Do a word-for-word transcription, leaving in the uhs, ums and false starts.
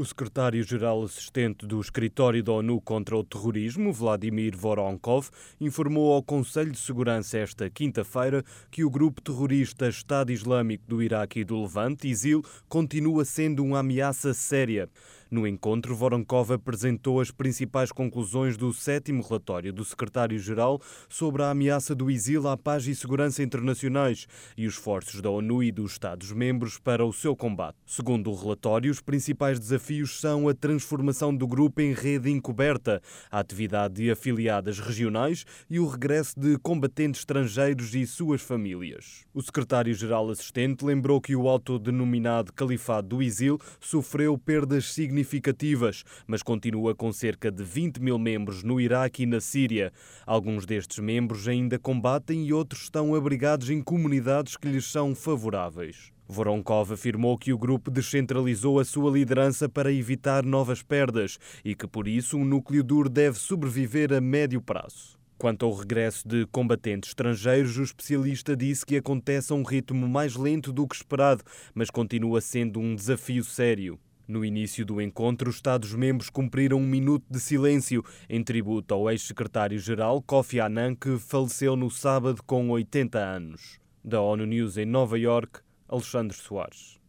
O secretário-geral assistente do Escritório da ONU contra o Terrorismo, Vladimir Voronkov, informou ao Conselho de Segurança esta quinta-feira que o grupo terrorista Estado Islâmico do Iraque e do Levante, ISIL, continua sendo uma ameaça séria. No encontro, Voronkov apresentou as principais conclusões do sétimo relatório do secretário-geral sobre a ameaça do ISIL à paz e segurança internacionais e os esforços da ONU e dos Estados-membros para o seu combate. Segundo o relatório, os principais desafios são a transformação do grupo em rede encoberta, a atividade de afiliadas regionais e o regresso de combatentes estrangeiros e suas famílias. O secretário-geral assistente lembrou que o autodenominado Califado do ISIL sofreu perdas significativas significativas, mas continua com cerca de vinte mil membros no Iraque e na Síria. Alguns destes membros ainda combatem e outros estão abrigados em comunidades que lhes são favoráveis. Voronkov afirmou que o grupo descentralizou a sua liderança para evitar novas perdas e que, por isso, um núcleo duro deve sobreviver a médio prazo. Quanto ao regresso de combatentes estrangeiros, o especialista disse que acontece a um ritmo mais lento do que esperado, mas continua sendo um desafio sério. No início do encontro, os Estados-membros cumpriram um minuto de silêncio em tributo ao ex-secretário-geral Kofi Annan, que faleceu no sábado com oitenta anos. Da ONU News em Nova Iorque, Alexandre Soares.